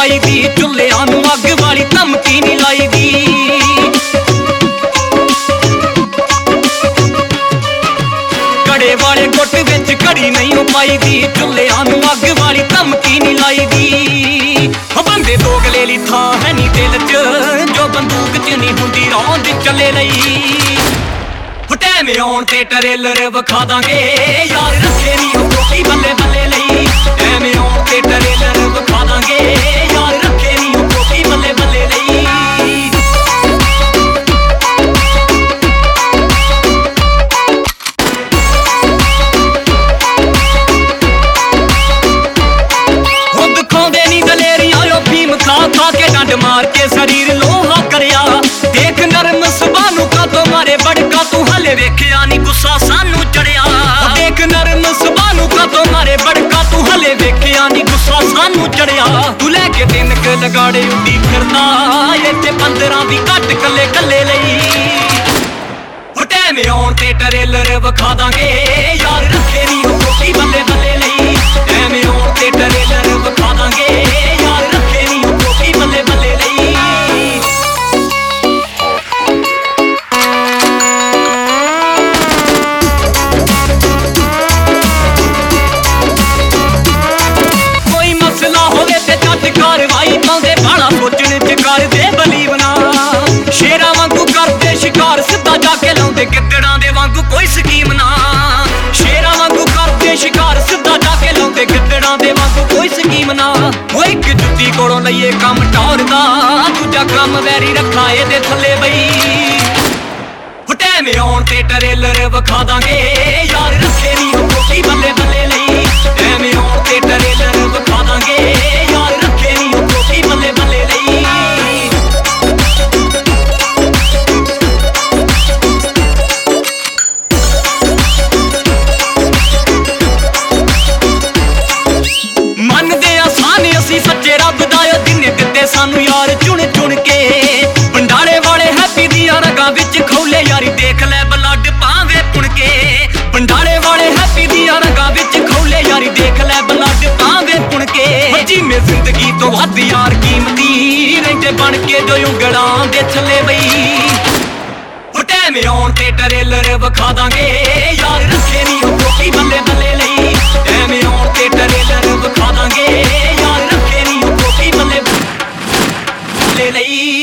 ਪਾਈ ਦੀ, ਚੁੱਲ੍ਹਿਆਂ ਨੂੰ ਅੱਗ ਵਾਲੀ ਧਮਕੀ ਨਹੀਂ ਲਾਈ ਦੀ। ਕੜੇ ਵਾਲੇ ਗੁੱਟ ਵਿੱਚ ਘੜੀ ਨਹੀਂ ਪਾਈ ਦੀ, ਚੁੱਲ੍ਹਿਆਂ ਨੂੰ ਅੱਗ ਵਾਲੀ ਧਮਕੀ ਨਹੀਂ ਲਾਈ ਦੀ। ਬੰਦੇ ਦੋਗਲੇ ਲਈ ਥਾਂ ਹੈ ਨੀ ਦਿਲ 'ਚ, ਜੋ ਬੰਦੂਕ 'ਚ ਨਹੀਂ ਹੁੰਦੀ ਰੌਂਦ ਚੱਲੇ ਲਈ। ਟੈਮ ਆਉਣ ਤੇ ਟਰੇਲਰ ਵਿਖਾ ਦਾਂਗੇ, ਯਾਰ ਰੱਖੇ ਨੀ ਉਹ ਕੋਕੀ ਬੱਲੇ ਬੱਲੇ ਲਈ। ਟੈਮ ਆਉਣ ਤੇ ਟਰੇਲਰ ਵਿਖਾ ਦਾਂਗੇ, ਯਾਰ ਰੱਖੇ ਨੀ ਉਹ ਕੋਕੀ ਬੱਲੇ ਬੱਲੇ ਲਈ। ਉਹ ਦਿਖਾਉਂਦੇ ਨੀ ਦਲੇਰੀਆਂ, ਉਹ ਫੀਮ ਖਾ ਖਾ ਕੇ ਡੰਡ ਮਾਰ ਕੇ ਸਰੀਰ ਲੋਹਾ ਕਰਿਆ। ਦੇਖ ਨਰਮ ਸੁਭਾਅ ਨੂੰ ਕਾਤੋਂ ਮਾਰੇ ਬੜਕਾ, ਤੂੰ ਹਲੇ ਵੇਖਿਆ ਨੀ ਗੁੱਸਾ ਸਾਨੂੰ ਚੜਿਆ। ਦੇਖ ਨਰਮ ਸੁਭਾਅ ਨੂੰ ਕਾਤੋਂ ਮਾਰੇ ਬੜਕਾ, ਤੂੰ ਹਲੇ ਵੇਖਿਆ ਨੀ ਗੁੱਸਾ ਸਾਨੂੰ ਚੜਿਆ। ਤੂੰ ਲੈ ਕੇ ਦਿਨ ਕ ਲਗਾੜੇ ਉੱਡੀ ਫਿਰਦਾ, ਇੱਥੇ 15 ਵੀ ਘੱਟ ਕੱਲੇ ਕੱਲੇ ਲਈ। ਟੈਮ ਆਉਣ ਤੇ ਟਰੇਲਰ ਵਿਖਾ ਦਾਂਗੇ, ਯਾਰ ਰੱਖੇ ਨੀ ਉਹ ਕੋਕੀ ਬੱਲੇ ਬੱਲੇ ਲਈ। ਟੈਮ ਆਉਣ ਤੇ ਟਰੇਲਰ ਵਿਖਾ ਦਾਂਗੇ, ਯਾਰ ਰੱਖੇ ਨੀ ਉਹ ਕੋਕੀ ਬੱਲੇ ਬੱਲੇ ਲਈ। ਕੋਈ ਮਸਲਾ ਹੋਵੇ ਤੇ ਝੱਟ ਕਾਰਵਾਈ ਪਾਉਂਦੇ, ਬਾਲਾ ਸੋਚਣ ਚ ਕਰਦੇ ਬਲੀਵ ਨਾ। ਸ਼ੇਰਾਂ ਵਾਂਗੂ ਕਰਦੇ ਸ਼ਿਕਾਰ, ਸਿੱਧਾ ਜਾ ਕੇ ਲਾਉਂਦੇ ਗਿੱਦੜਾਂ ਦੇ ਵਾਂਗੂ ਕੋਈ ਸਕੀਮ ਨਾ। ਸ਼ੇਰਾਂ ਵਾਂਗੂ ਕਰਦੇ ਸ਼ਿਕਾਰ, ਸਿੱਧਾ ਜਾ ਕੇ ਲਾਉਂਦੇ ਗਿੱਦੜਾਂ ਦੇ ਵਾਂਗੂ ਕੋਈ ਸਕੀਮ ਨਾ। ਉਹ ਇੱਕ ਜੁੱਤੀ ਕੋਲੋਂ ਲਈਏ ਕੰਮ ਟੌਰਦਾ, ਦੂਜਾ ਕੰਮ ਵੈਰੀ ਰੱਖਾ ਇਹਦੇ ਥੱਲੇ ਬਈ। ਟੈਮ ਆਉਣ ਤੇ ਟਰੇਲਰ ਵਿਖਾ ਦਾਂਗੇ, ਯਾਰ ਰੱਖੇ ਨੀ ਉਹ ਕੋਕੀ ਬੱਲੇ ਬੱਲੇ ਲਈ। ਟੈਮ ਆਉਣ ਤੇ ਟਰੇਲਰ ਵਿਖਾ ਦਾਂਗੇ, ਯਾਰ ਰੱਖੇ ਨੀ ਉਹ ਕੋਕੀ ਬੱਲੇ ਬੱਲੇ ਲਈ। ਮੰਨਦੇ ਆਸਾਨ ਅਸੀਂ ਸੱਚੇ ਰੱਬ ਦਾ, ਉਹ ਦਿਨੇ ਦਿੱਤੇ ਸਾਨੂੰ ਯਾਰ ਚੁਣ ਚੁਣ ਕੇ। ਬੰਡਾਲੇ ਵਾਲੇ ਹੈਪੀ ਦੀਆਂ ਰਗਾਂ ਵਿੱਚ ਖੋਲੇ, ਯਾਰੀ ਦੇਖ ਲੈ ਬਲੱਡ ਪਾਵੇ ਪੁਣ ਕੇ। ਬੰਡਾਲੇ ਵਾਲੇ ਹੈਪੀ ਦੀਆਂ ਰਗਾਂ ਵਿੱਚ ਖੋਲੇ, ਯਾਰੀ ਦੇਖ ਲੈ ਬਲੱਡ ਪਾਵੇ ਪੁਣ ਕੇ। ਜਿਵੇਂ ਜ਼ਿੰਦਗੀ ਤੋਂ ਵੱਧ ਯਾਰ ਕੀਮਤੀ, ਰਹਿੰਦੇ ਬਣ ਕੇ ਜੋ ਉਂਗਲਾਂ ਦੇ ਥੱਲੇ ਬਈ। ਟੈਮ ਆਉਣ ਤੇ ਟਰੇਲਰ ਵਿਖਾ ਦਾਂਗੇ, ਯਾਰ ਰੱਖੇ ਨੀ ਉਹ ਕੋਕੀ ਬੱਲੇ ਬੱਲੇ ਲਈ। ਟੈਮ ਆਉਣ ਤੇ ਟਰੇਲਰ ਵਿਖਾ ਦਾਂਗੇ, ਯਾਰ ਰੱਖੇ ਨੀ ਉਹ ਕੋਕੀ ਬੱਲੇ ਬੱਲੇ ਲਈ।